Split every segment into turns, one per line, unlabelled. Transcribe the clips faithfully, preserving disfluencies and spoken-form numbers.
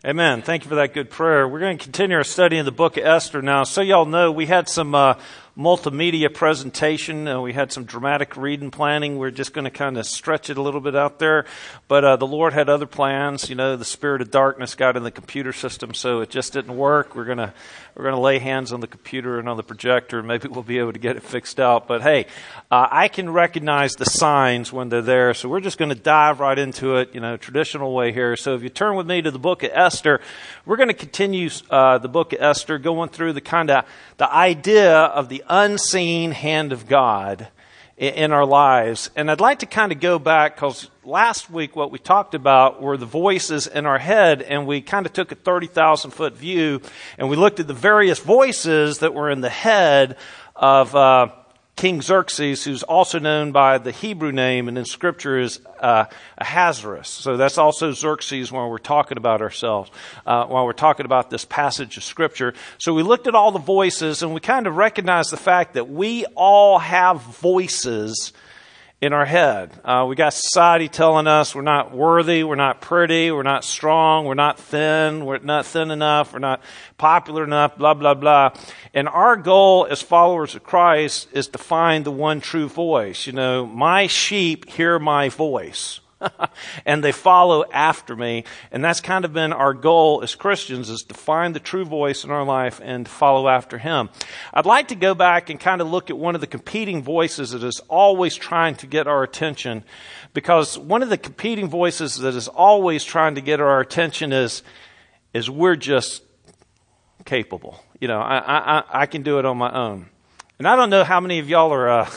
Amen. Thank you for that good prayer. We're going to continue our study in the book of Esther now. So y'all know we had some uh, multimedia presentation. Uh, we had some dramatic reading planning. We're just going to kind of stretch it a little bit out there. But uh, the Lord had other plans. You know, the spirit of darkness got in the computer system, so it just didn't work. We're going to we're going to lay hands on the computer and on the projector, and maybe we'll be able to get it fixed out. But hey, uh, I can recognize the signs when they're there, so we're just going to dive right into it, you know, traditional way here. So if you turn with me to the book of Esther, we're going to continue uh, the book of Esther, going through the kind of the idea of the unseen hand of God in, in our lives. And I'd like to kind of go back, because last week what we talked about were the voices in our head, and we kind of took a thirty thousand foot view, and we looked at the various voices that were in the head of uh, King Xerxes, who's also known by the Hebrew name, and in Scripture is uh, Ahasuerus. So that's also Xerxes when we're talking about ourselves, uh, while we're talking about this passage of Scripture. So we looked at all the voices, and we kind of recognized the fact that we all have voices in our head. Uh, we got society telling us we're not worthy, we're not pretty, we're not strong, we're not thin, we're not thin enough, we're not popular enough, blah, blah, blah. And our goal as followers of Christ is to find the one true voice. You know, my sheep hear my voice. And they follow after me. And that's kind of been our goal as Christians, is to find the true voice in our life and follow after Him. I'd like to go back and kind of look at one of the competing voices that is always trying to get our attention. Because one of the competing voices that is always trying to get our attention is, is we're just capable. You know, I, I, I can do it on my own. And I don't know how many of y'all are uh,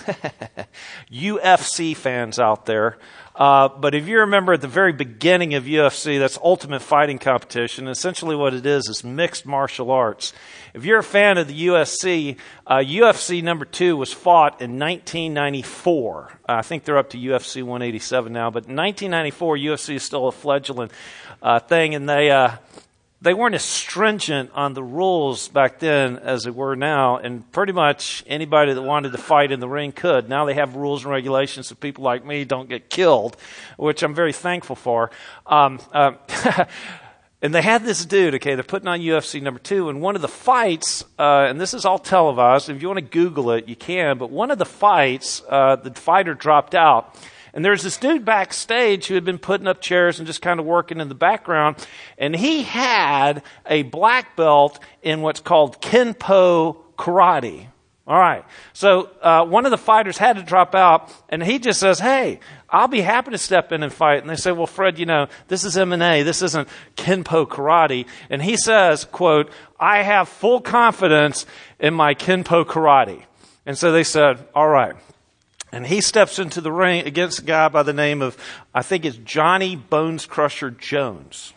U F C fans out there. Uh, but if you remember at the very beginning of U F C, that's Ultimate Fighting Competition. Essentially what it is is mixed martial arts. If you're a fan of the U F C, uh, U F C number two was fought in nineteen ninety-four. Uh, I think they're up to U F C one eighty-seven now. But in nineteen ninety-four, U F C is still a fledgling uh, thing. And they... Uh, They weren't as stringent on the rules back then as they were now, and pretty much anybody that wanted to fight in the ring could. Now they have rules and regulations so people like me don't get killed, which I'm very thankful for. Um, uh, and they had this dude, okay, they're putting on U F C number two, and one of the fights, uh, and this is all televised, if you want to Google it, you can, but one of the fights, uh, the fighter dropped out. And there's this dude backstage who had been putting up chairs and just kind of working in the background. And he had a black belt in what's called Kenpo Karate. All right. So uh, one of the fighters had to drop out, and he just says, hey, I'll be happy to step in and fight. And they say, well, Fred, you know, this is M M A. This isn't Kenpo Karate. And he says, quote, I have full confidence in my Kenpo Karate. And so they said, all right. And he steps into the ring against a guy by the name of, I think it's Johnny Bones Crusher Jones.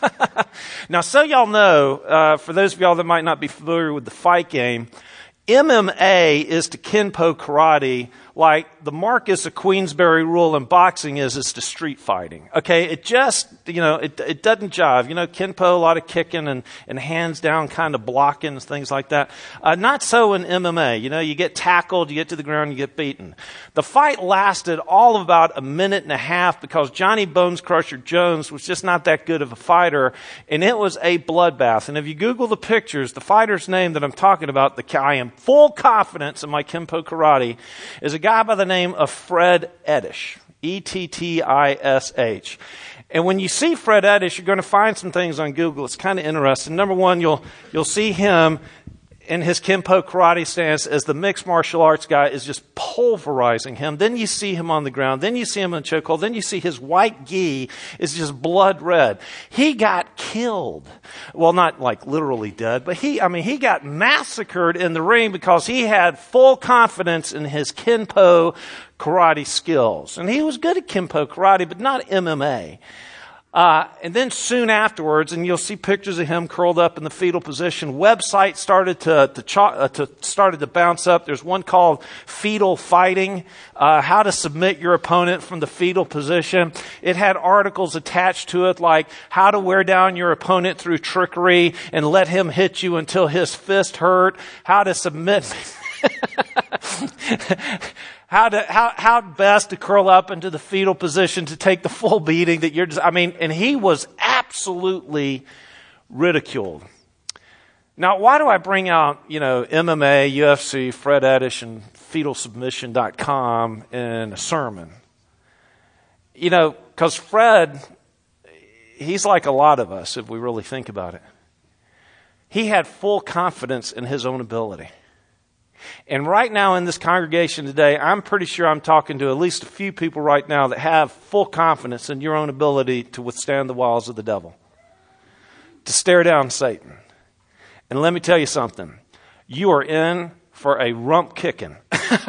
Now, so y'all know, uh, for those of y'all that might not be familiar with the fight game, M M A is to Kenpo Karate like the Marcus of Queensberry rule in boxing is is to street fighting. Okay, it just, you know, it it doesn't jive. You know, Kenpo, a lot of kicking and, and hands down kind of blocking and things like that. Uh, not so in M M A. You know, you get tackled, you get to the ground, you get beaten. The fight lasted all of about a minute and a half because Johnny Bones Crusher Jones was just not that good of a fighter, and it was a bloodbath. And if you Google the pictures, the fighter's name that I'm talking about, the I am full confidence in my Kenpo Karate, is a guy by the name of Fred Ettish, E T T I S H. And when you see Fred Ettish, you're going to find some things on Google. It's kind of interesting. Number one, you'll you'll see him in his Kenpo Karate stance as the mixed martial arts guy is just pulverizing him. Then you see him on the ground. Then you see him in a chokehold. Then you see his white gi is just blood red. He got killed. Well, not like literally dead, but he, I mean, he got massacred in the ring because he had full confidence in his Kenpo Karate skills. And he was good at Kenpo Karate, but not M M A. Uh, and then soon afterwards, and you'll see pictures of him curled up in the fetal position, websites started to, to, ch- uh, to started to bounce up. There's one called Fetal Fighting, uh, how to submit your opponent from the fetal position. It had articles attached to it like how to wear down your opponent through trickery and let him hit you until his fist hurt, how to submit... How to how how best to curl up into the fetal position to take the full beating that you're just, I mean, and he was absolutely ridiculed. Now, why do I bring out, you know, M M A, U F C, Fred Edish, and fetal submission dot com in a sermon? You know, because Fred, he's like a lot of us if we really think about it. He had full confidence in his own ability. And right now in this congregation today, I'm pretty sure I'm talking to at least a few people right now that have full confidence in your own ability to withstand the wiles of the devil, to stare down Satan. And let me tell you something. You are in for a rump kicking.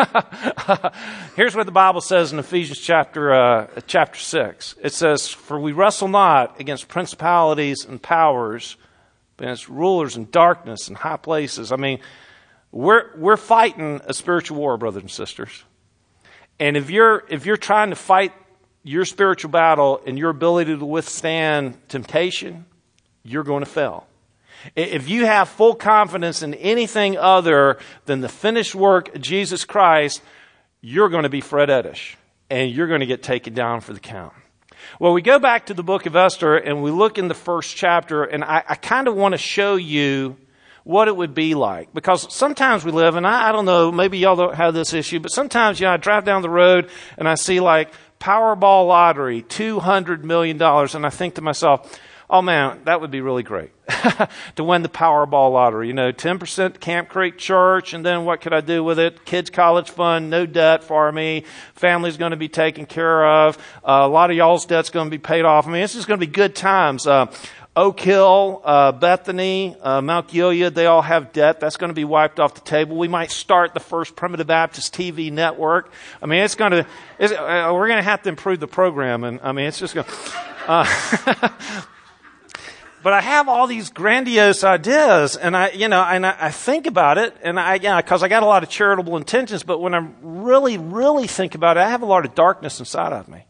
Here's what the Bible says in Ephesians chapter uh, chapter six. It says, "For we wrestle not against principalities and powers, but against rulers in darkness and high places." I mean, we're we're fighting a spiritual war, brothers and sisters. And if you're if you're trying to fight your spiritual battle and your ability to withstand temptation, you're going to fail. If you have full confidence in anything other than the finished work of Jesus Christ, you're going to be Fred Edish, and you're going to get taken down for the count. Well, we go back to the book of Esther, and we look in the first chapter, and I, I kind of want to show you what it would be like. Because sometimes we live, and I, I don't know, maybe y'all don't have this issue, but sometimes, you know, I drive down the road, and I see like Powerball lottery, two hundred million dollars, and I think to myself, oh man, that would be really great to win the Powerball lottery. You know, ten percent Camp Creek Church, and then what could I do with it? Kids' college fund, no debt for me. Family's going to be taken care of. Uh, a lot of y'all's debt's going to be paid off. I mean, it's just going to be good times. Uh, Oak Hill, uh, Bethany, uh, Mount Gilead, they all have debt. That's going to be wiped off the table. We might start the first Primitive Baptist T V network. I mean, it's going to, it's, uh, we're going to have to improve the program. And I mean, it's just going to, uh, but I have all these grandiose ideas, and I, you know, and I, I think about it, and I, yeah, because I got a lot of charitable intentions. But when I really, really think about it, I have a lot of darkness inside of me,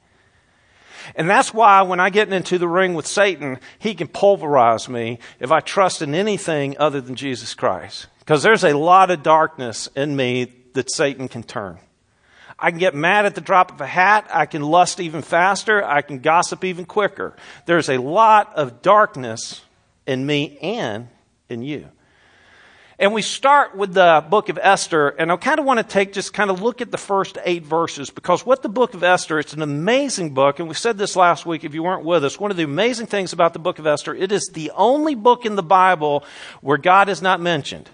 and that's why when I get into the ring with Satan, he can pulverize me if I trust in anything other than Jesus Christ. Because there's a lot of darkness in me that Satan can turn. I can get mad at the drop of a hat. I can lust even faster. I can gossip even quicker. There's a lot of darkness in me and in you. And we start with the book of Esther, and I kind of want to take just kind of look at the first eight verses, because what the book of Esther, it's an amazing book, and we said this last week if you weren't with us. One of the amazing things about the book of Esther, it is the only book in the Bible where God is not mentioned.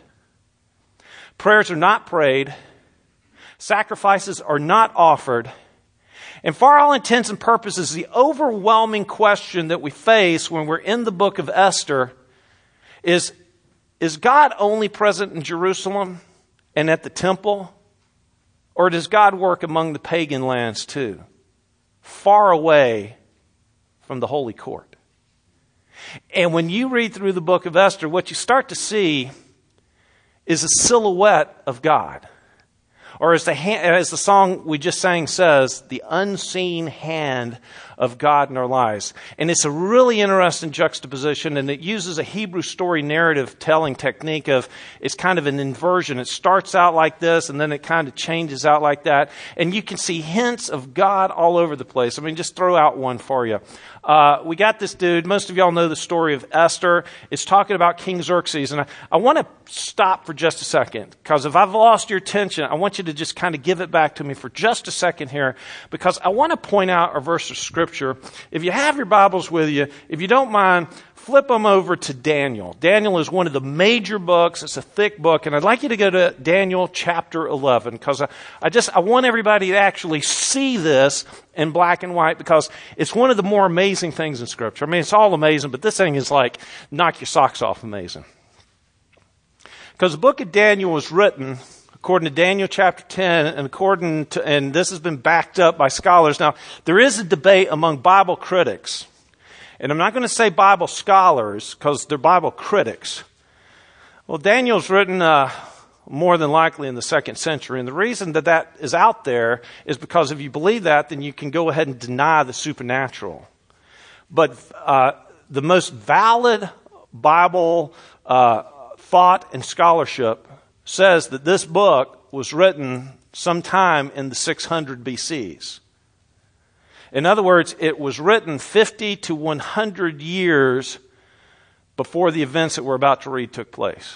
Prayers are not prayed. Sacrifices are not offered. And for all intents and purposes, the overwhelming question that we face when we're in the book of Esther is, is God only present in Jerusalem and at the temple? Or does God work among the pagan lands too, far away from the holy court? And when you read through the book of Esther, what you start to see is a silhouette of God. Or as the, hand, as the song we just sang says, the unseen hand of God in our lives. And it's a really interesting juxtaposition, and it uses a Hebrew story narrative telling technique of, it's kind of an inversion. It starts out like this, and then it kind of changes out like that. And you can see hints of God all over the place. I mean, just throw out one for you. Uh, we got this dude, most of y'all know the story of Esther. It's talking about King Xerxes. And I, I want to stop for just a second, because if I've lost your attention, I want you to just kind of give it back to me for just a second here, because I want to point out a verse of Scripture. If you have your Bibles with you, if you don't mind, flip them over to Daniel. Daniel is one of the major books. It's a thick book, and I'd like you to go to Daniel chapter eleven, because I, I just I want everybody to actually see this in black and white, because it's one of the more amazing things in Scripture. I mean, it's all amazing, but this thing is like knock your socks off amazing. Because the book of Daniel was written according to Daniel chapter ten, and according to, and this has been backed up by scholars. Now, there is a debate among Bible critics, and I'm not going to say Bible scholars, because they're Bible critics. Well, Daniel's written uh, more than likely in the second century, and the reason that that is out there is because if you believe that, then you can go ahead and deny the supernatural. But uh, the most valid Bible uh, thought and scholarship says that this book was written sometime in the six hundred B Cs. In other words, it was written fifty to one hundred years before the events that we're about to read took place.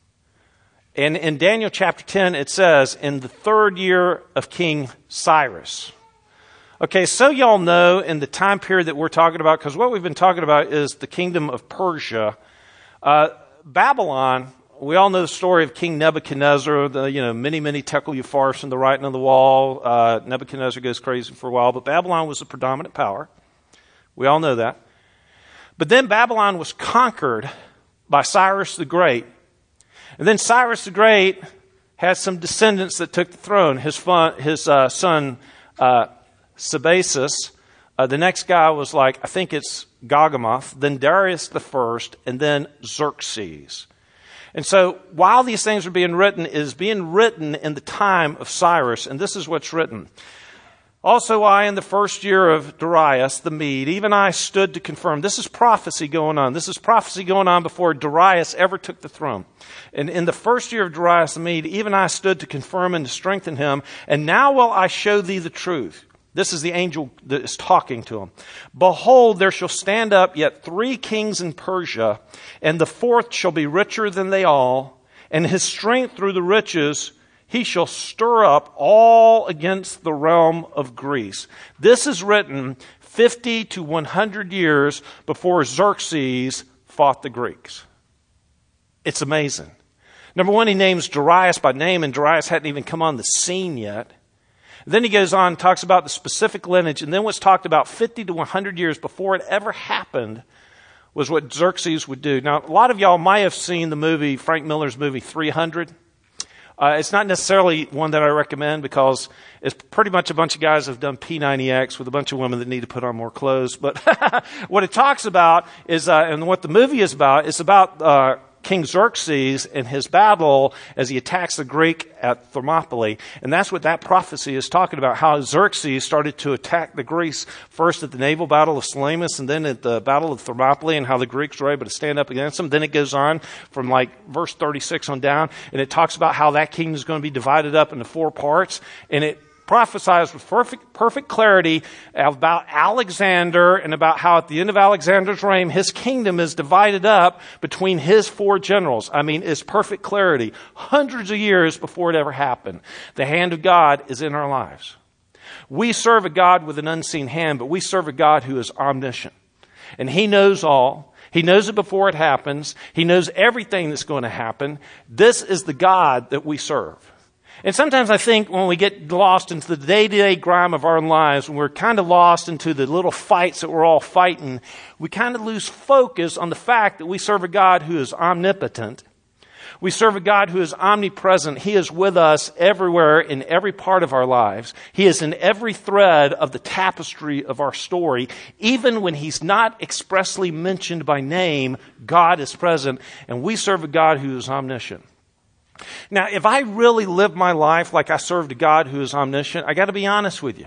And in Daniel chapter ten, it says, in the third year of King Cyrus. Okay, so y'all know in the time period that we're talking about, because what we've been talking about is the kingdom of Persia. Uh, Babylon, we all know the story of King Nebuchadnezzar, the, you know, many, many tekel upharsin, the writing on the wall. Uh, Nebuchadnezzar goes crazy for a while, but Babylon was the predominant power. We all know that. But then Babylon was conquered by Cyrus the Great. And then Cyrus the Great had some descendants that took the throne. His, fun, his uh, son, uh, Sabasis. Uh, the next guy was like, I think it's Gaugamoth, then Darius the First, and then Xerxes. And so while these things are being written, it is being written in the time of Cyrus, and this is what's written. Also I, in the first year of Darius the Mede, even I stood to confirm. This is prophecy going on. This is prophecy going on before Darius ever took the throne. And in the first year of Darius the Mede, even I stood to confirm and to strengthen him. And now will I show thee the truth. This is the angel that is talking to him. Behold, there shall stand up yet three kings in Persia, and the fourth shall be richer than they all, and his strength through the riches he shall stir up all against the realm of Greece. This is written fifty to one hundred years before Xerxes fought the Greeks. It's amazing. Number one, he names Darius by name, and Darius hadn't even come on the scene yet. Then he goes on and talks about the specific lineage, and then what's talked about fifty to one hundred years before it ever happened was what Xerxes would do. Now, a lot of y'all might have seen the movie, Frank Miller's movie three hundred. Uh, it's not necessarily one that I recommend because it's pretty much a bunch of guys that have done P ninety X with a bunch of women that need to put on more clothes. But what it talks about is, uh, and what the movie is about, is about uh, King Xerxes and his battle as he attacks the Greek at Thermopylae. And that's what that prophecy is talking about, how Xerxes started to attack the Greeks first at the naval battle of Salamis and then at the battle of Thermopylae, and how the Greeks were able to stand up against them. Then it goes on from like verse thirty-six on down, and it talks about how that kingdom is going to be divided up into four parts. And it prophesies with perfect, perfect clarity about Alexander and about how at the end of Alexander's reign, his kingdom is divided up between his four generals. I mean, it's perfect clarity. Hundreds of years before it ever happened. The hand of God is in our lives. We serve a God with an unseen hand, but we serve a God who is omniscient. And he knows all. He knows it before it happens. He knows everything that's going to happen. This is the God that we serve. And sometimes I think when we get lost into the day-to-day grime of our lives, when we're kind of lost into the little fights that we're all fighting, we kind of lose focus on the fact that we serve a God who is omnipotent. We serve a God who is omnipresent. He is with us everywhere in every part of our lives. He is in every thread of the tapestry of our story. Even when he's not expressly mentioned by name, God is present, and we serve a God who is omniscient. Now, if I really live my life like I served a God who is omniscient, I got to be honest with you.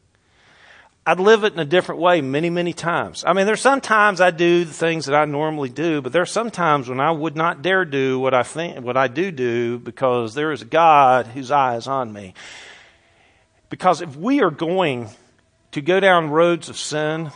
I'd live it in a different way many, many times. I mean, there's some times I do the things that I normally do, but there's some times when I would not dare do what I think, what I do do, because there is a God whose eye is on me. Because if we are going to go down roads of sin,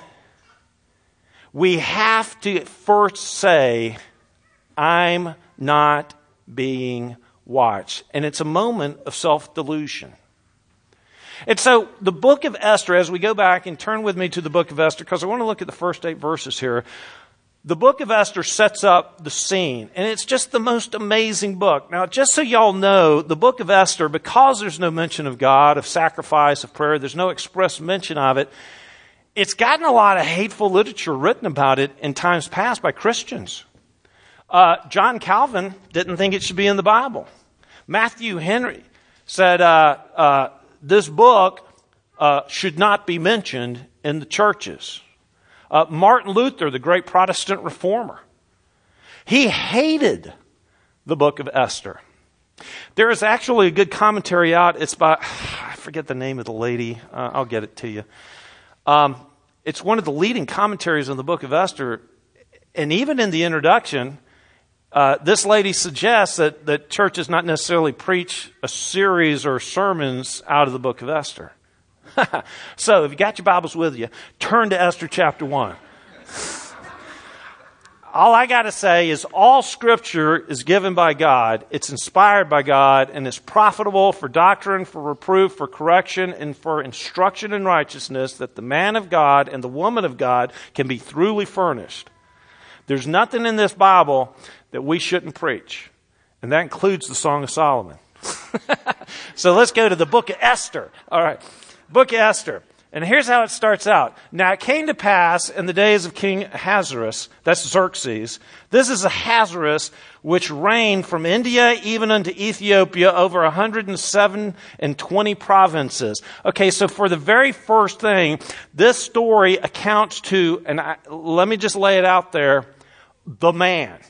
we have to first say, I'm not being watched. And it's a moment of self-delusion. And so the book of Esther, as we go back and turn with me to the book of Esther, because I want to look at the first eight verses here. The book of Esther sets up the scene, and it's just the most amazing book. Now, just so y'all know, the book of Esther, because there's no mention of God, of sacrifice, of prayer, there's no express mention of it, it's gotten a lot of hateful literature written about it in times past by Christians. Uh, John Calvin didn't think it should be in the Bible. Matthew Henry said uh, uh, this book uh, should not be mentioned in the churches. Uh, Martin Luther, the great Protestant reformer, he hated the book of Esther. There is actually a good commentary out. It's by, I forget the name of the lady. Uh, I'll get it to you. Um, it's one of the leading commentaries on the book of Esther. And even in the introduction, Uh, this lady suggests that, that churches not necessarily preach a series or sermons out of the book of Esther. So if you got your Bibles with you, turn to Esther chapter one. all I got to say is all Scripture is given by God. It's inspired by God, and it's profitable for doctrine, for reproof, for correction, and for instruction in righteousness, that the man of God and the woman of God can be thoroughly furnished. There's nothing in this Bible that we shouldn't preach, and that includes the Song of Solomon. So let's go to the book of Esther. All right, book of Esther. And here's how it starts out. Now it came to pass in the days of King Ahasuerus, that's Xerxes. This is Ahasuerus, which reigned from India even unto Ethiopia over one hundred seven and twenty provinces. Okay, so for the very first thing, this story accounts to, and I, let me just lay it out there, the man.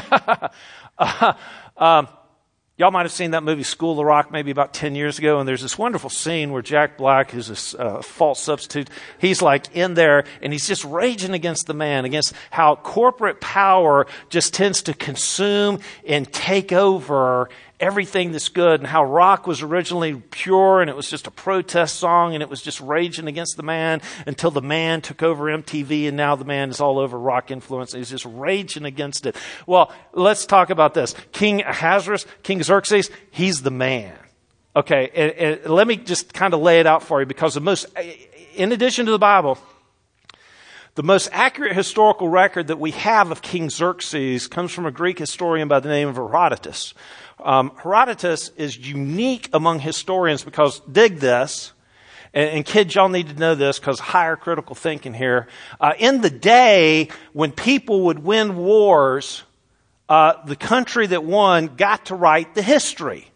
uh, um, Y'all might have seen that movie School of Rock maybe about ten years ago, and there's this wonderful scene where Jack Black, who's a uh, false substitute, he's like in there, and he's just raging against the man, against how corporate power just tends to consume and take over everything that's good, and how rock was originally pure, and it was just a protest song, and it was just raging against the man until the man took over M T V, and now the man is all over rock influence, and he's just raging against it. Well, let's talk about this. King Ahasuerus, King Xerxes, he's the man. Okay, and, and let me just kind of lay it out for you, because the most, in addition to the Bible, the most accurate historical record that we have of King Xerxes comes from a Greek historian by the name of Herodotus. Um, Herodotus is unique among historians because, dig this, and, and kids, y'all need to know this because higher critical thinking here. Uh, in the day when people would win wars, uh, the country that won got to write the history.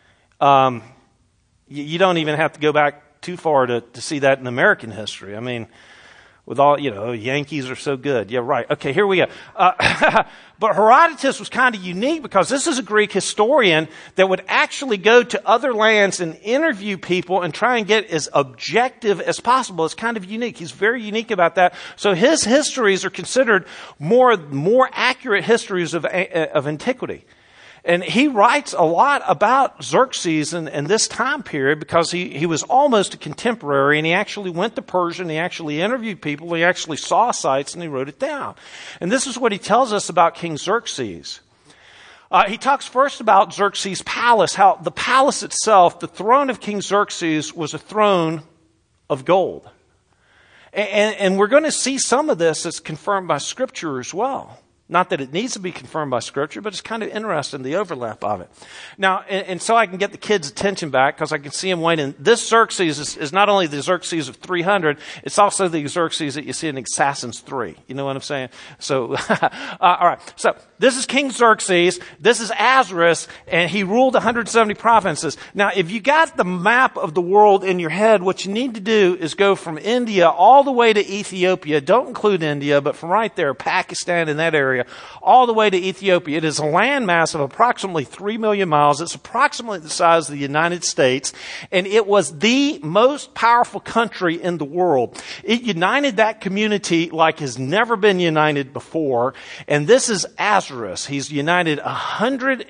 Um, you, you don't even have to go back too far to, to see that in American history. I mean, with all, you know, Yankees are so good. Yeah, right. Okay, here we go. Uh, but Herodotus was kind of unique because this is a Greek historian that would actually go to other lands and interview people and try and get as objective as possible. It's kind of unique. He's very unique about that. So his histories are considered more, more accurate histories of, of antiquity. And he writes a lot about Xerxes in, in this time period because he, he was almost a contemporary, and he actually went to Persia, and he actually interviewed people, he actually saw sites, and he wrote it down. And this is what he tells us about King Xerxes. Uh, he talks first about Xerxes' palace, how the palace itself, the throne of King Xerxes, was a throne of gold. And, and, and we're going to see some of this that's confirmed by Scripture as well. Not that it needs to be confirmed by Scripture, but it's kind of interesting, the overlap of it. Now, and, and so I can get the kids' attention back because I can see them waiting. This Xerxes is, is not only the Xerxes of three hundred, it's also the Xerxes that you see in Assassins three. You know what I'm saying? So, uh, all right. So, this is King Xerxes. This is Ahasuerus, and he ruled one hundred seventy provinces. Now, if you got the map of the world in your head, what you need to do is go from India all the way to Ethiopia. Don't include India, but from right there, Pakistan and that area, all the way to Ethiopia. It is a landmass of approximately three million miles. It's approximately the size of the United States, and it was the most powerful country in the world. It united that community like has never been united before, and this is Ahasuerus. He's united one hundred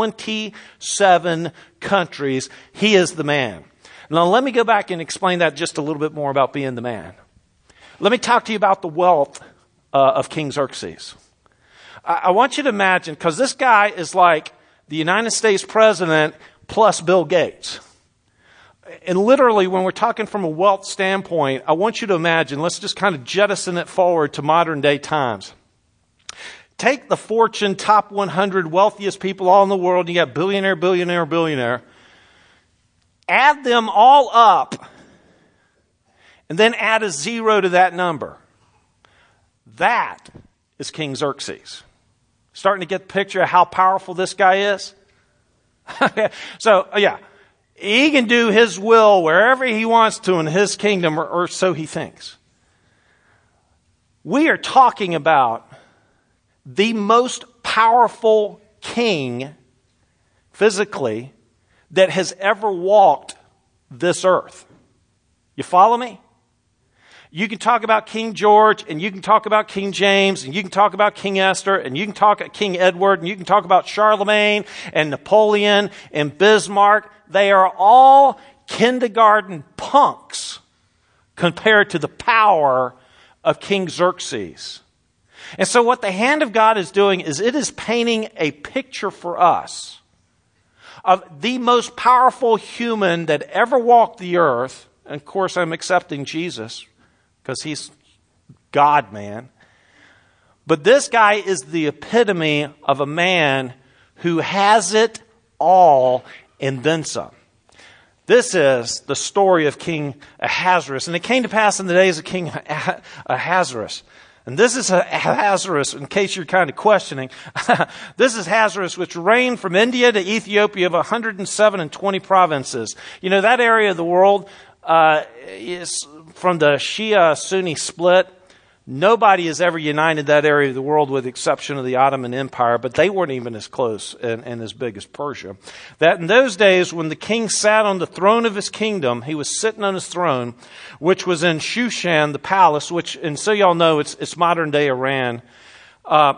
twenty-seven countries. He is the man. Now let me go back and explain that just a little bit more about being the man. Let me talk to you about the wealth uh, of King Xerxes. I want you to imagine, because this guy is like the United States president plus Bill Gates. And literally, when we're talking from a wealth standpoint, I want you to imagine, let's just kind of jettison it forward to modern day times. Take the Fortune top one hundred wealthiest people all in the world. You got billionaire, billionaire, billionaire. Add them all up, and then add a zero to that number. That is King Xerxes. Starting to get the picture of how powerful this guy is? So, yeah, he can do his will wherever he wants to in his kingdom, or, or so he thinks. We are talking about the most powerful king, physically, that has ever walked this earth. You follow me? You can talk about King George, and you can talk about King James, and you can talk about King Esther, and you can talk about King Edward, and you can talk about Charlemagne and Napoleon and Bismarck. They are all kindergarten punks compared to the power of King Xerxes. And so what the hand of God is doing is it is painting a picture for us of the most powerful human that ever walked the earth. And of course, I'm accepting Jesus because he's God-man. But this guy is the epitome of a man who has it all and then some. This is the story of King Ahasuerus. And it came to pass in the days of King Ahasuerus. And this is Ahasuerus, in case you're kind of questioning. This is Ahasuerus, which reigned from India to Ethiopia of one hundred seven and twenty provinces. You know, that area of the world uh, is from the Shia-Sunni split. Nobody has ever united that area of the world with the exception of the Ottoman Empire, but they weren't even as close and, and as big as Persia. That in those days, when the king sat on the throne of his kingdom, he was sitting on his throne, which was in Shushan, the palace, which, and so y'all know, it's, it's modern day Iran. Uh,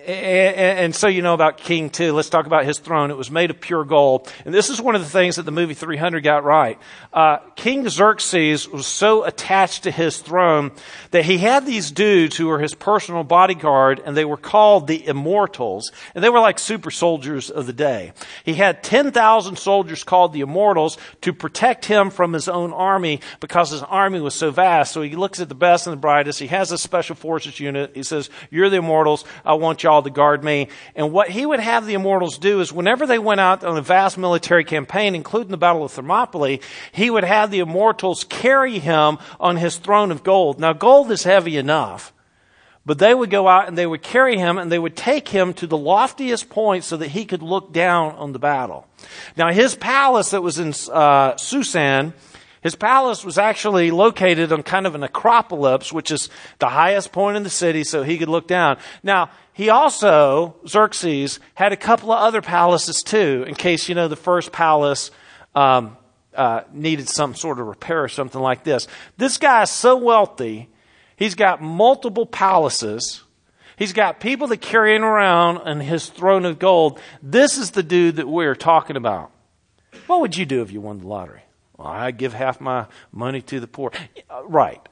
And, and so you know about King too. Let's talk about his throne. It was made of pure gold. And this is one of the things that the movie three hundred got right. Uh, King Xerxes was so attached to his throne that he had these dudes who were his personal bodyguard, and they were called the Immortals. And they were like super soldiers of the day. He had ten thousand soldiers called the Immortals to protect him from his own army because his army was so vast. So he looks at the best and the brightest. He has a special forces unit. He says, "You're the Immortals. I want y'all to guard me." And what he would have the Immortals do is whenever they went out on a vast military campaign, including the Battle of Thermopylae, he would have the Immortals carry him on his throne of gold. Now, gold is heavy enough, but they would go out and they would carry him and they would take him to the loftiest point so that he could look down on the battle. Now, his palace that was in uh, Susan, his palace was actually located on kind of an acropolis, which is the highest point in the city, so he could look down. Now, he also, Xerxes, had a couple of other palaces too, in case, you know, the first palace um, uh, needed some sort of repair or something like this. This guy is so wealthy, he's got multiple palaces. He's got people that carry him around on his throne of gold. This is the dude that we're talking about. What would you do if you won the lottery? Well, I'd give half my money to the poor. Right.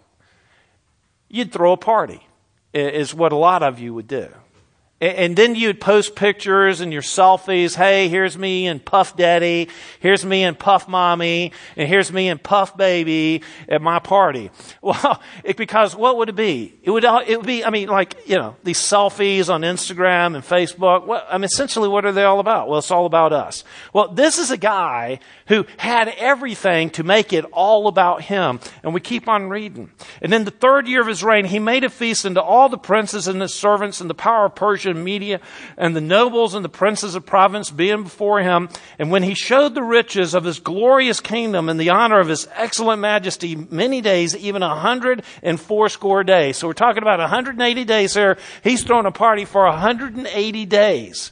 You'd throw a party, is what a lot of you would do. And then you'd post pictures and your selfies. Hey, here's me and Puff Daddy. Here's me and Puff Mommy. And here's me and Puff Baby at my party. Well, it, because what would it be? It would, it would be, I mean, like, you know, these selfies on Instagram and Facebook. What, I mean, essentially, what are they all about? Well, it's all about us. Well, this is a guy who had everything to make it all about him. And we keep on reading. And in the third year of his reign, he made a feast unto all the princes and his servants and the power of Persia and Media, and the nobles and the princes of province being before him. And when he showed the riches of his glorious kingdom and the honor of his excellent majesty many days, even a hundred and fourscore days. So we're talking about one hundred eighty days here. He's throwing a party for one hundred eighty days.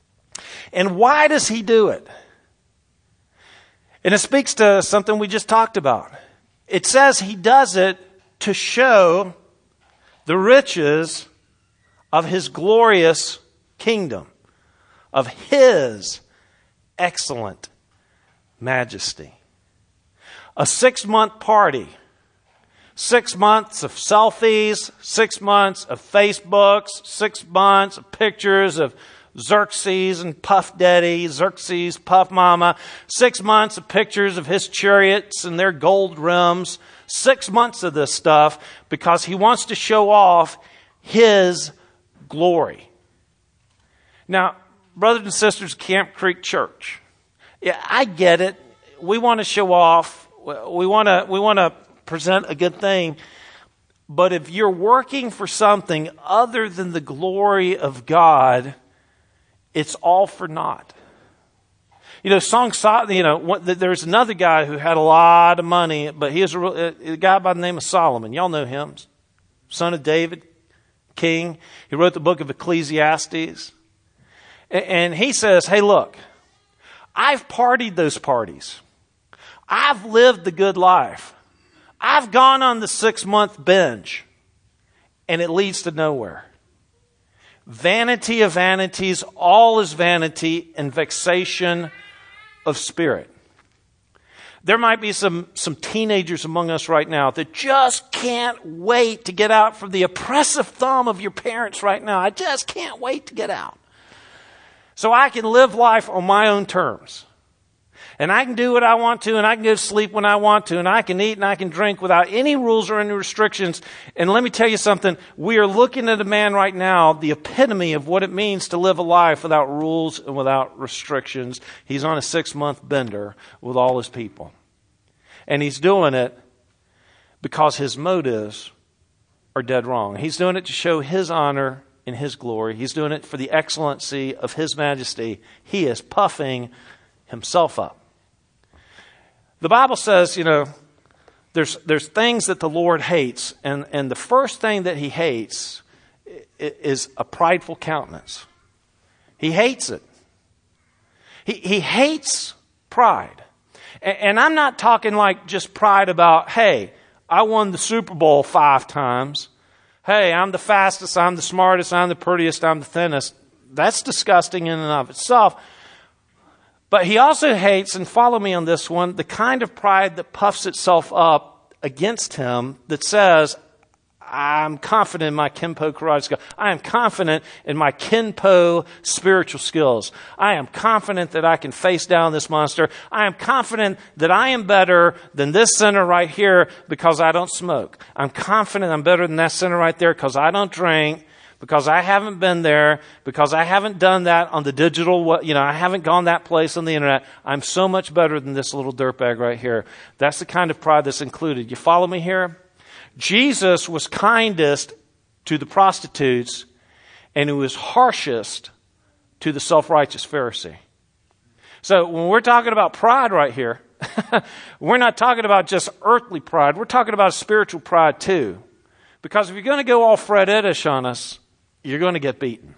And why does he do it? And it speaks to something we just talked about. It says he does it to show the riches of his glorious kingdom, of his excellent majesty. A six-month party, six months of selfies, six months of Facebooks, six months of pictures of Xerxes and Puff Daddy, Xerxes, Puff Mama, six months of pictures of his chariots and their gold rims, six months of this stuff because he wants to show off his glory. Now, brothers and sisters, Camp Creek Church, yeah, I get it. We want to show off. We want to, we want to present a good thing. But if you're working for something other than the glory of God, it's all for naught. You know, Song, you know, there's another guy who had a lot of money, but he was a, a guy by the name of Solomon. Y'all know him, son of David. King. He wrote the book of Ecclesiastes. And he says, hey, look, I've partied those parties. I've lived the good life. I've gone on the six-month binge. And it leads to nowhere. Vanity of vanities, all is vanity and vexation of spirit. There might be some, some teenagers among us right now that just can't wait to get out from the oppressive thumb of your parents right now. I just can't wait to get out. So I can live life on my own terms. And I can do what I want to, and I can go to sleep when I want to, and I can eat and I can drink without any rules or any restrictions. And let me tell you something. We are looking at a man right now, the epitome of what it means to live a life without rules and without restrictions. He's on a six-month bender with all his people. And he's doing it because his motives are dead wrong. He's doing it to show his honor and his glory. He's doing it for the excellency of his majesty. He is puffing himself up. The Bible says, you know, there's there's things that the Lord hates, and, and the first thing that he hates is a prideful countenance. He hates it. He he hates pride. And, and I'm not talking like just pride about, hey, I won the Super Bowl five times. Hey, I'm the fastest, I'm the smartest, I'm the prettiest, I'm the thinnest. That's disgusting in and of itself. But he also hates, and follow me on this one, the kind of pride that puffs itself up against him that says, I'm confident in my Kenpo karate skill. I am confident in my Kenpo spiritual skills. I am confident that I can face down this monster. I am confident that I am better than this sinner right here because I don't smoke. I'm confident I'm better than that sinner right there because I don't drink. Because I haven't been there, because I haven't done that on the digital, you know, I haven't gone that place on the internet. I'm so much better than this little dirtbag right here. That's the kind of pride that's included. You follow me here? Jesus was kindest to the prostitutes, and he was harshest to the self-righteous Pharisee. So when we're talking about pride right here, we're not talking about just earthly pride. We're talking about spiritual pride too. Because if you're going to go all Fred Eddish on us, you're going to get beaten.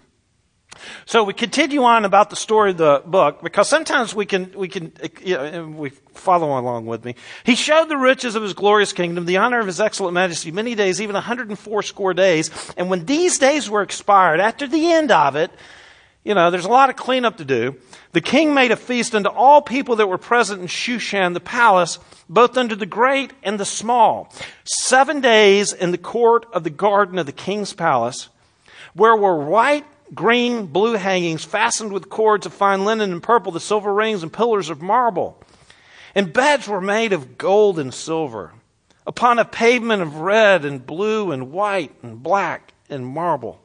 So we continue on about the story of the book, because sometimes we can, we can, you know, we follow along with me. He showed the riches of his glorious kingdom, the honor of his excellent majesty, many days, even one hundred and four score days. And when these days were expired, after the end of it, you know, there's a lot of cleanup to do. The king made a feast unto all people that were present in Shushan, the palace, both unto the great and the small. Seven days in the court of the garden of the king's palace, where were white, green, blue hangings fastened with cords of fine linen and purple, the silver rings and pillars of marble. And beds were made of gold and silver, upon a pavement of red and blue and white and black and marble.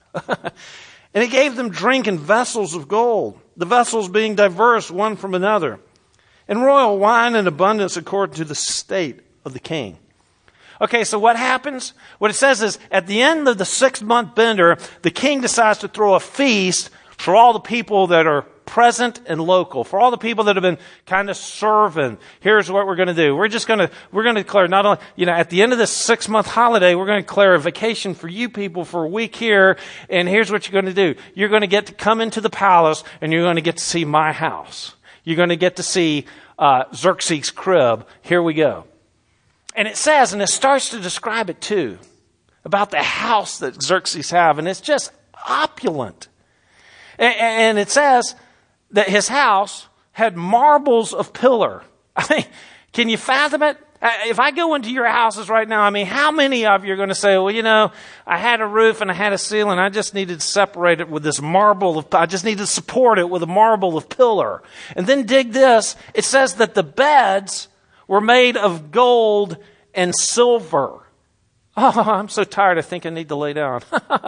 And he gave them drink in vessels of gold, the vessels being diverse one from another, and royal wine in abundance according to the state of the king. Okay, so what happens? What it says is, at the end of the six-month bender, the king decides to throw a feast for all the people that are present and local, for all the people that have been kind of serving. Here's what we're going to do. We're just going to, we're going to declare not only, you know, at the end of this six-month holiday, we're going to declare a vacation for you people for a week here, and here's what you're going to do. You're going to get to come into the palace, and you're going to get to see my house. You're going to get to see uh, Xerxes' crib. Here we go. And it says, and it starts to describe it too, about the house that Xerxes have, and it's just opulent. And, and it says that his house had marbles of pillar. I mean, can you fathom it? If I go into your houses right now, I mean, how many of you are going to say, well, you know, I had a roof and I had a ceiling. I just needed to separate it with this marble of, I just needed to support it with a marble of pillar. And then dig this. It says that the beds were made of gold and silver. Oh, I'm so tired. I think I need to lay down.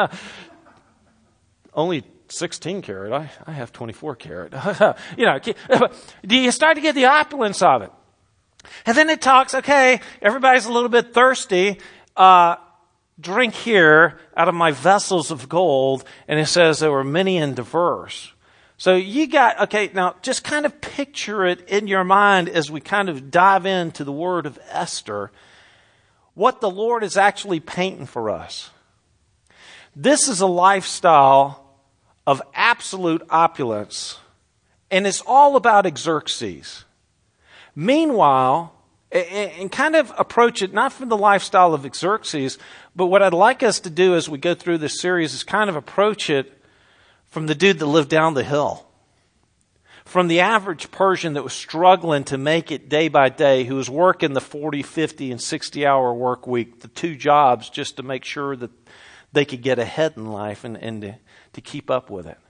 Only sixteen karat. I, I have twenty-four karat. You know, do you start to get the opulence of it? And then it talks, okay, everybody's a little bit thirsty. Uh, drink here out of my vessels of gold. And it says there were many and diverse. So you got, okay, now just kind of picture it in your mind as we kind of dive into the word of Esther, what the Lord is actually painting for us. This is a lifestyle of absolute opulence, and it's all about Xerxes. Meanwhile, and kind of approach it not from the lifestyle of Xerxes, but what I'd like us to do as we go through this series is kind of approach it from the dude that lived down the hill. from the average Persian that was struggling to make it day by day, who was working the forty, fifty, and sixty hour work week, the two jobs, just to make sure that they could get ahead in life and, and to, to keep up with it.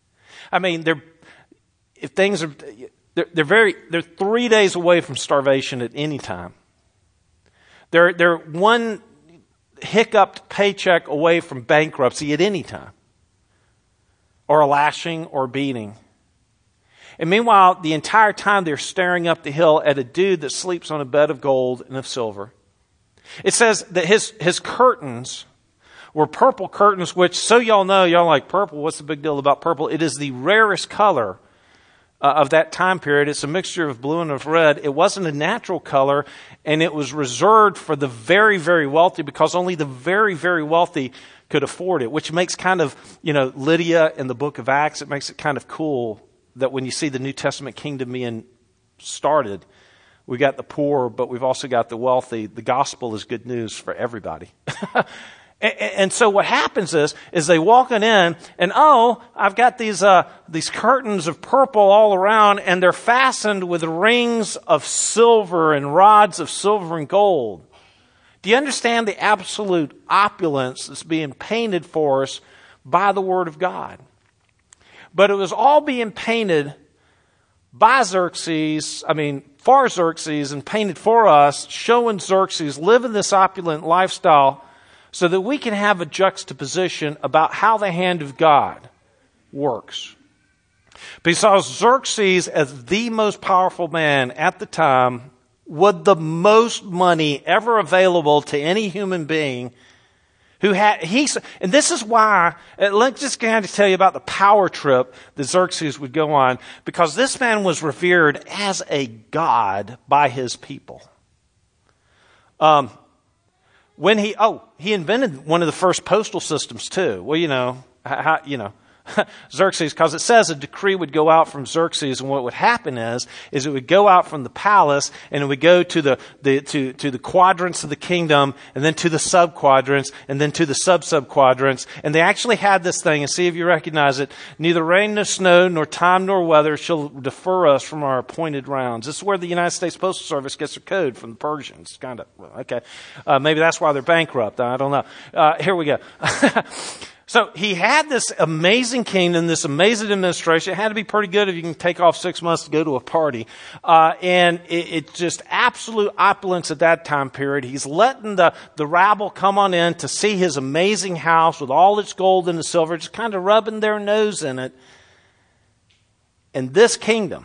I mean, they're, if things are, they're, they're very, they're three days away from starvation at any time. They're, they're one hiccuped paycheck away from bankruptcy at any time, or a lashing or beating. And meanwhile, the entire time they're staring up the hill at a dude that sleeps on a bed of gold and of silver. It says that his, his curtains were purple curtains, which, so y'all know, y'all like purple. What's the big deal about purple? It is the rarest color uh, of that time period. It's a mixture of blue and of red. It wasn't a natural color, and it was reserved for the very, very wealthy, because only the very, very wealthy could afford it, which makes kind of, you know, Lydia in the book of Acts, it makes it kind of cool that when you see the New Testament kingdom being started, we got the poor, but we've also got the wealthy. The gospel is good news for everybody. and, and so what happens is, is they walking in, and oh, I've got these uh, these curtains of purple all around, and they're fastened with rings of silver and rods of silver and gold. Do you understand the absolute opulence that's being painted for us by the Word of God? But it was all being painted by Xerxes, I mean, for Xerxes, and painted for us, showing Xerxes living this opulent lifestyle so that we can have a juxtaposition about how the hand of God works. Because Xerxes, as the most powerful man at the time, with the most money ever available to any human being, who had, he, and this is why, let's just kind of tell you about the power trip that Xerxes would go on, because this man was revered as a god by his people. Um, when he, oh, he invented one of the first postal systems too. Well, you know, how, you know, Xerxes, because it says a decree would go out from Xerxes, and what would happen is, is it would go out from the palace, and it would go to the, the to, to the quadrants of the kingdom, and then to the sub-quadrants, and then to the sub-sub-quadrants. And they actually had this thing, and see if you recognize it, neither rain nor snow, nor time nor weather shall defer us from our appointed rounds. This is where the United States Postal Service gets their code from the Persians. Kind of, well, okay. Uh, maybe that's why they're bankrupt. I don't know. Uh, here we go. So he had this amazing kingdom, this amazing administration. It had to be pretty good if you can take off six months to go to a party. Uh, and it, it's just absolute opulence at that time period. He's letting the, the rabble come on in to see his amazing house with all its gold and the silver, just kind of rubbing their nose in it. And this kingdom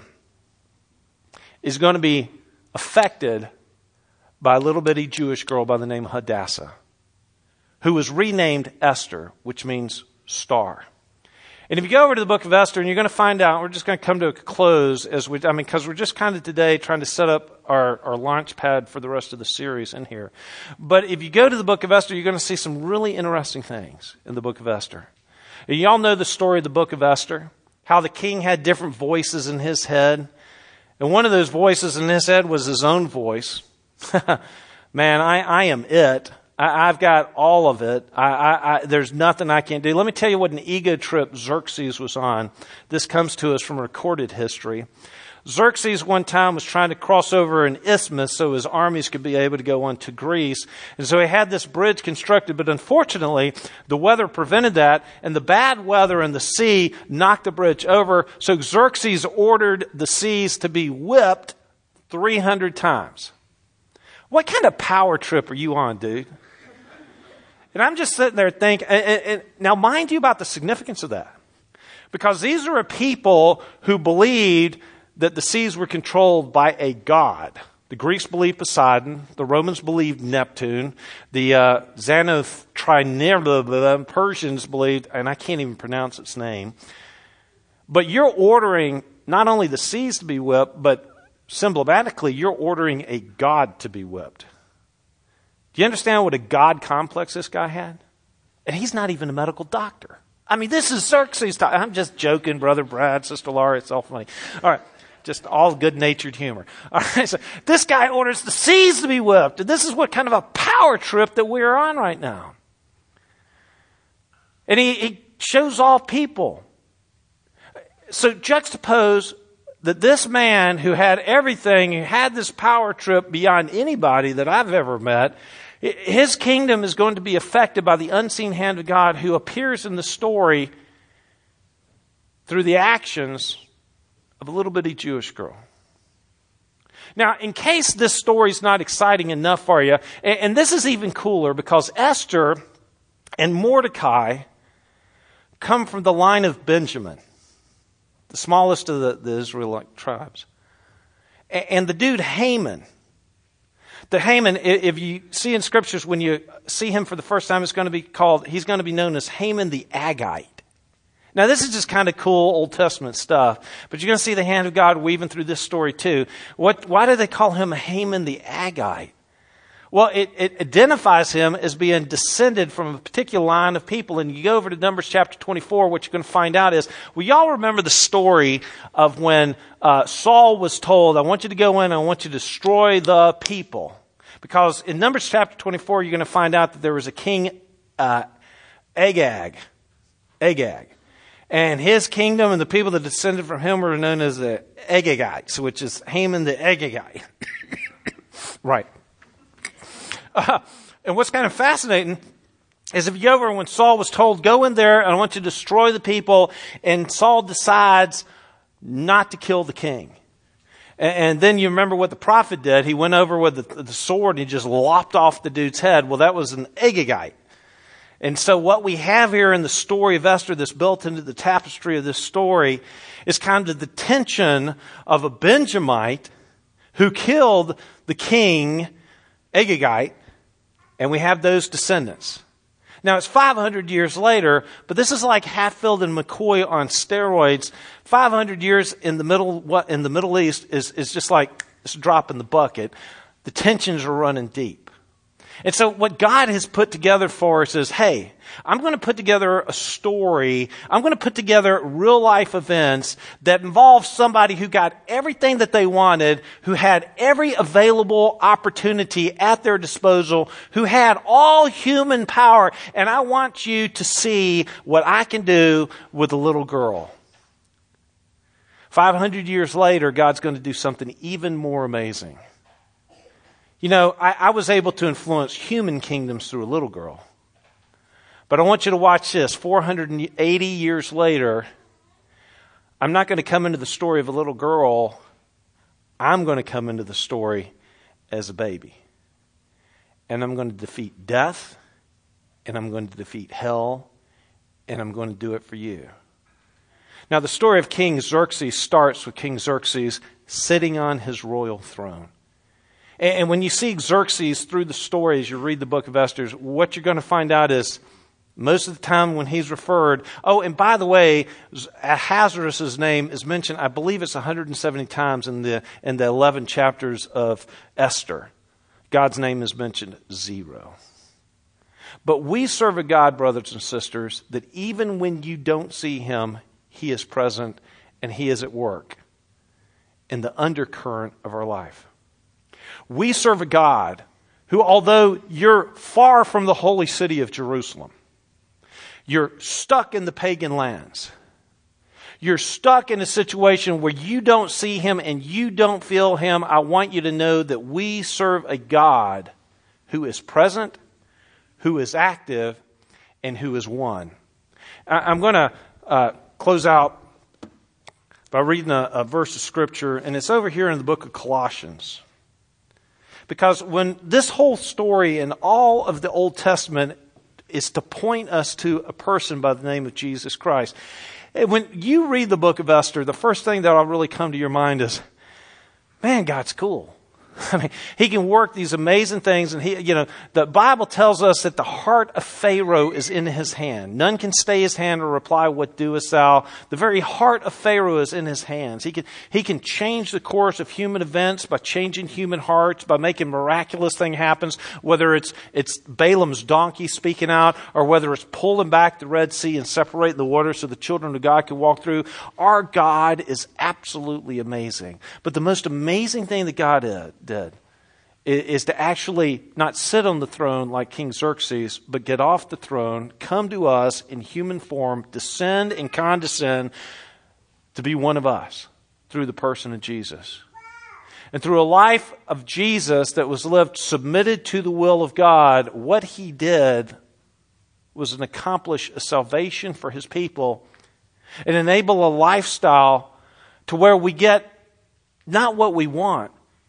is going to be affected by a little bitty Jewish girl by the name of Hadassah, who was renamed Esther, which means star. And if you go over to the book of Esther, and you're going to find out, we're just going to come to a close as we, I mean, because we're just kind of today trying to set up our, our launch pad for the rest of the series in here. But if you go to the book of Esther, you're going to see some really interesting things in the book of Esther. And y'all know the story of the book of Esther, how the king had different voices in his head. And one of those voices in his head was his own voice. Man, I, I am it. I, I've got all of it. I, I, I, there's nothing I can't do. Let me tell you what an ego trip Xerxes was on. This comes to us from recorded history. Xerxes one time was trying to cross over an isthmus so his armies could be able to go on to Greece. And so he had this bridge constructed, but unfortunately the weather prevented that, and the bad weather and the sea knocked the bridge over. So Xerxes ordered the seas to be whipped three hundred times. What kind of power trip are you on, dude? And I'm just sitting there thinking, and, and, and now mind you about the significance of that. Because these are a people who believed that the seas were controlled by a god. The Greeks believed Poseidon. The Romans believed Neptune. The uh, Xanthotrinera, Persians believed, and I can't even pronounce its name. But you're ordering not only the seas to be whipped, but symbolitically, you're ordering a god to be whipped. Do you understand what a god complex this guy had? And he's not even a medical doctor. I mean, this is Xerxes' time. I'm just joking, Brother Brad, Sister Laura. It's all funny. All right. Just all good-natured humor. All right. So this guy orders the seas to be whipped. And this is what kind of a power trip that we're on right now. And he, he shows off people. So juxtapose that this man who had everything, who had this power trip beyond anybody that I've ever met, his kingdom is going to be affected by the unseen hand of God who appears in the story through the actions of a little bitty Jewish girl. Now, in case this story is not exciting enough for you, and, and this is even cooler because Esther and Mordecai come from the line of Benjamin, the smallest of the, the Israelite tribes. And, and the dude Haman, the Haman, if you see in scriptures, when you see him for the first time, it's going to be called, he's going to be known as Haman the Agagite. Now, this is just kind of cool Old Testament stuff, but you're going to see the hand of God weaving through this story too. What, why do they call him Haman the Agagite? Well, it, it identifies him as being descended from a particular line of people. And you go over to Numbers chapter twenty-four, what you're going to find out is, well, y'all remember the story of when uh, Saul was told, I want you to go in and I want you to destroy the people. Because in Numbers chapter twenty-four, you're going to find out that there was a king, uh, Agag. Agag. And his kingdom and the people that descended from him were known as the Agagites, which is Haman the Agagite. Right. Uh, and what's kind of fascinating is if you go over when Saul was told, go in there and I want you to destroy the people, and Saul decides not to kill the king. And, and then you remember what the prophet did. He went over with the, the sword and he just lopped off the dude's head. Well, that was an Agagite. And so what we have here in the story of Esther that's built into the tapestry of this story is kind of the tension of a Benjamite who killed the king Agagite, and we have those descendants. Now, it's five hundred years later, but this is like Hatfield and McCoy on steroids. five hundred years in the middle, what in the Middle East is, is just like it's a drop in the bucket. The tensions are running deep. And so what God has put together for us is, hey, I'm going to put together a story. I'm going to put together real life events that involve somebody who got everything that they wanted, who had every available opportunity at their disposal, who had all human power. And I want you to see what I can do with a little girl. five hundred years later, God's going to do something even more amazing. You know, I, I was able to influence human kingdoms through a little girl. But I want you to watch this. four hundred eighty years later, I'm not going to come into the story of a little girl. I'm going to come into the story as a baby. And I'm going to defeat death. And I'm going to defeat hell. And I'm going to do it for you. Now, the story of King Xerxes starts with King Xerxes sitting on his royal throne. And when you see Xerxes through the story, as you read the book of Esther, what you're going to find out is most of the time when he's referred, oh, and by the way, Ahasuerus' name is mentioned, I believe it's one hundred seventy times in the in the eleven chapters of Esther. God's name is mentioned zero. But we serve a God, brothers and sisters, that even when you don't see him, he is present and he is at work in the undercurrent of our life. We serve a God who, although you're far from the holy city of Jerusalem, you're stuck in the pagan lands, you're stuck in a situation where you don't see him and you don't feel him, I want you to know that we serve a God who is present, who is active, and who is one. I'm going to uh, close out by reading a, a verse of Scripture, and it's over here in the book of Colossians. Because when this whole story and all of the Old Testament is to point us to a person by the name of Jesus Christ. When you read the book of Esther, the first thing that will really come to your mind is, man, God's cool. I mean, he can work these amazing things, and he, you know, the Bible tells us that the heart of Pharaoh is in his hand. None can stay his hand or reply, what doest thou? The very heart of Pharaoh is in his hands. He can, he can change the course of human events by changing human hearts, by making miraculous things happen, whether it's, it's Balaam's donkey speaking out, or whether it's pulling back the Red Sea and separating the water so the children of God can walk through. Our God is absolutely amazing. But the most amazing thing that God is, did is to actually not sit on the throne like King Xerxes, but get off the throne, come to us in human form, descend and condescend to be one of us, through the person of Jesus. And through a life of Jesus that was lived submitted to the will of God, what he did was an accomplish a salvation for his people and enable a lifestyle to where we get not what we want,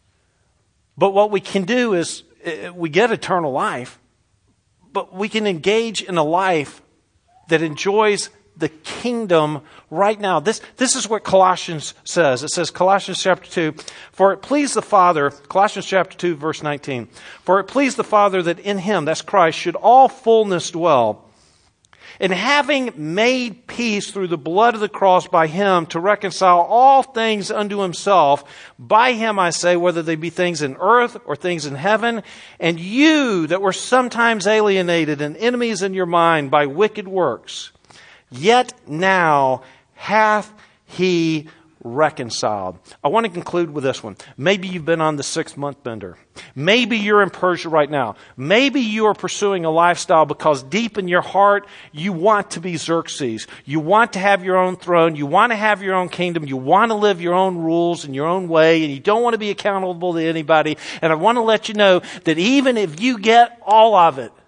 but what we can do is we get eternal life, but we can engage in a life that enjoys the kingdom right now. This, this is what Colossians says. It says, Colossians chapter two, for it pleased the Father, Colossians chapter two, verse nineteen, for it pleased the Father that in him, that's Christ, should all fullness dwell, and having made peace through the blood of the cross by him to reconcile all things unto himself, by him I say, whether they be things in earth or things in heaven, and you that were sometimes alienated and enemies in your mind by wicked works, yet now hath he reconciled. I want to conclude with this one. Maybe you've been on the six month bender. Maybe you're in Persia right now. Maybe you are pursuing a lifestyle because deep in your heart you want to be Xerxes. You want to have your own throne. You want to have your own kingdom. You want to live your own rules in your own way, and you don't want to be accountable to anybody. And I want to let you know that even if you get all of it,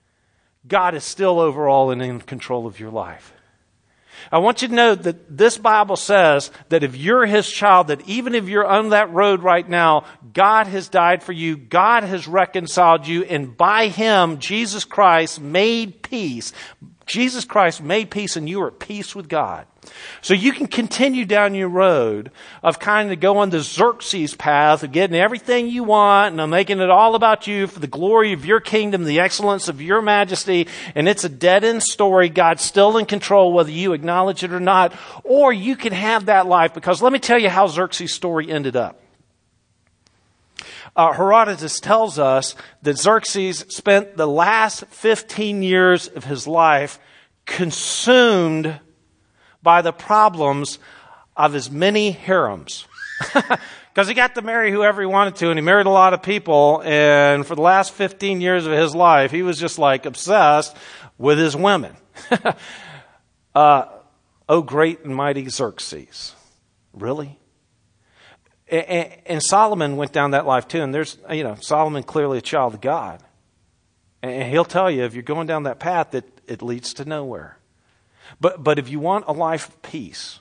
God is still over all and in control of your life. I want you to know that this Bible says that if you're his child, that even if you're on that road right now, God has died for you. God has reconciled you. And by him, Jesus Christ made peace. Jesus Christ made peace, and you are at peace with God. So you can continue down your road of kind of going the Xerxes path of getting everything you want and making it all about you for the glory of your kingdom, the excellence of your majesty. And it's a dead-end story. God's still in control whether you acknowledge it or not. Or you can have that life, because let me tell you how Xerxes' story ended up. Uh, Herodotus tells us that Xerxes spent the last fifteen years of his life consumed by the problems of his many harems. Because he got to marry whoever he wanted to, and he married a lot of people, and for the last fifteen years of his life, he was just like obsessed with his women. uh, oh, great and mighty Xerxes. Really? And, and Solomon went down that life too, and there's, you know, Solomon clearly a child of God. And he'll tell you, if you're going down that path, that it leads to nowhere. But but if you want a life of peace,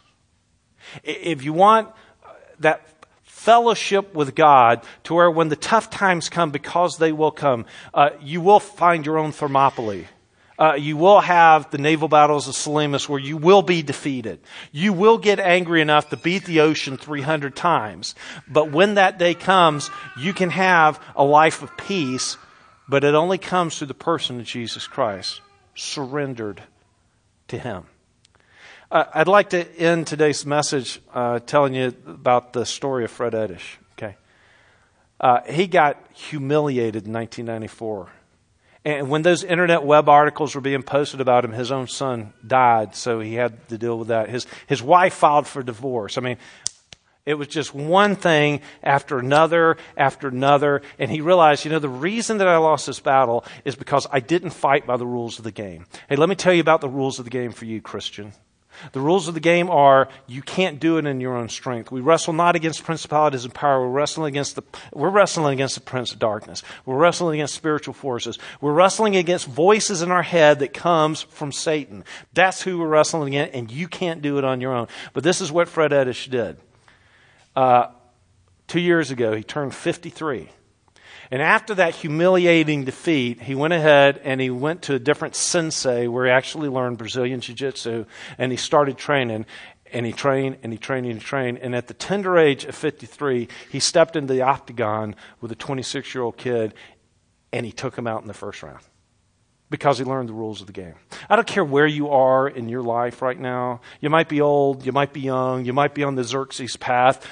if you want that fellowship with God to where when the tough times come, because they will come, uh, you will find your own Thermopylae. Uh, you will have the naval battles of Salamis where you will be defeated. You will get angry enough to beat the ocean three hundred times. But when that day comes, you can have a life of peace, but it only comes through the person of Jesus Christ, surrendered to him. Uh, I'd like to end today's message uh, telling you about the story of Fred Edish. Okay, uh, he got humiliated in nineteen ninety-four. And when those internet web articles were being posted about him, his own son died, so he had to deal with that. His his wife filed for divorce. I mean, it was just one thing after another after another. And he realized, you know, the reason that I lost this battle is because I didn't fight by the rules of the game. Hey, let me tell you about the rules of the game for you, Christian. The rules of the game are you can't do it in your own strength. We wrestle not against principalities and power. We're wrestling against the we're wrestling against the prince of darkness. We're wrestling against spiritual forces. We're wrestling against voices in our head that comes from Satan. That's who we're wrestling against, and you can't do it on your own. But this is what Fred Edish did. Uh, two years ago, he turned fifty-three. And after that humiliating defeat, he went ahead and he went to a different sensei where he actually learned Brazilian Jiu-Jitsu, and he started training, and he trained and he trained and he trained. And at the tender age of fifty-three, he stepped into the octagon with a twenty-six-year-old kid, and he took him out in the first round because he learned the rules of the game. I don't care where you are in your life right now. You might be old, you might be young, you might be on the Xerxes path.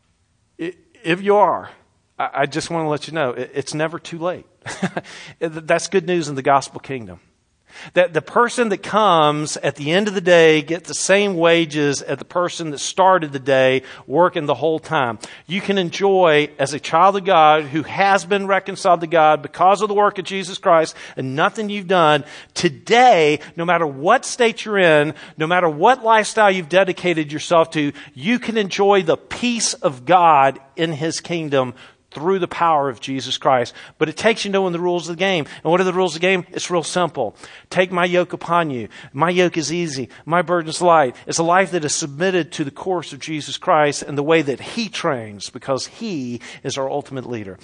If you are, I just want to let you know, it's never too late. That's good news in the gospel kingdom. That the person that comes at the end of the day gets the same wages as the person that started the day working the whole time. You can enjoy, as a child of God who has been reconciled to God because of the work of Jesus Christ and nothing you've done, today, no matter what state you're in, no matter what lifestyle you've dedicated yourself to, you can enjoy the peace of God in His kingdom through the power of Jesus Christ. But it takes you knowing the rules of the game. And what are the rules of the game? It's real simple. Take my yoke upon you. My yoke is easy. My burden is light. It's a life that is submitted to the course of Jesus Christ and the way that He trains, because He is our ultimate leader.